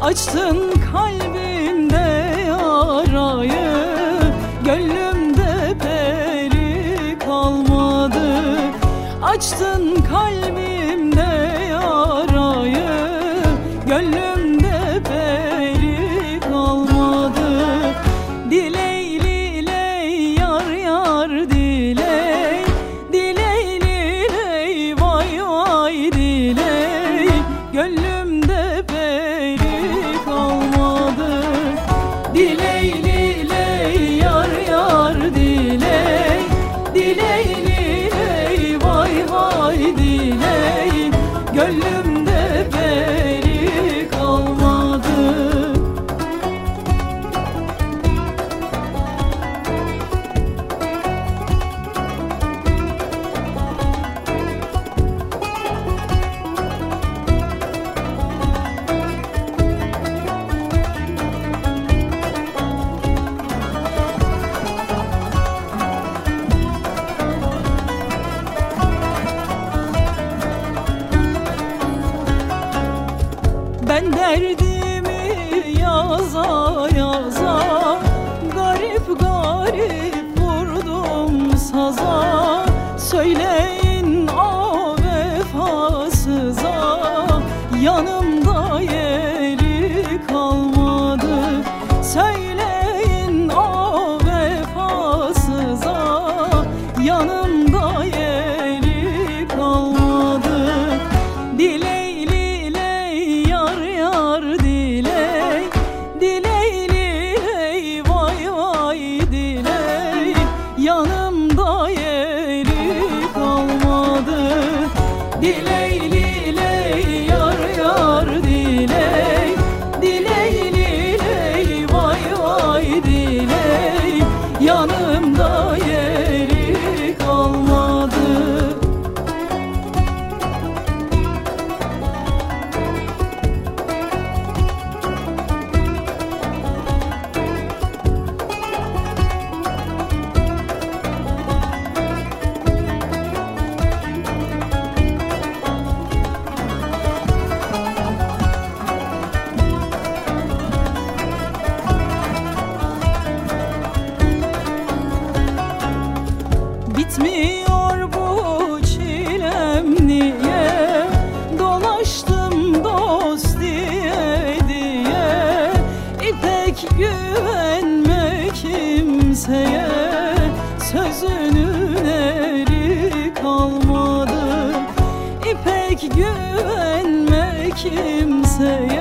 Açtın kalbimde yarayı, gönlümde peri kalmadı. Açtın kalbimde yarayı, gönlümde peri kalmadı. Diley liley yar yar diley, diley liley vay vay diley, gönlümde peri kalmadı. Diley liley yar yar diley, diley liley vay vay diley, gönlümde peri kalmadı. Ben derdimi yaza yaza, garip garip vurdum saza. Söyleyin o vefasıza, yanımda yeri kalmadı. Söyleyin o vefasıza, yanımda yeri kalmadı. Diley liley yar yar diley, diley liley vay vay diley, yanımda yeri kalmadı. Diley liley yar yar diley, diley liley vay vay diley, yanımda yeri kalmadı. Bitmiyor bu çilem niye, dolaştım dost diye diye. İpek güvenme kimseye, sözünün eri kalmadı. İpek güvenme kimseye,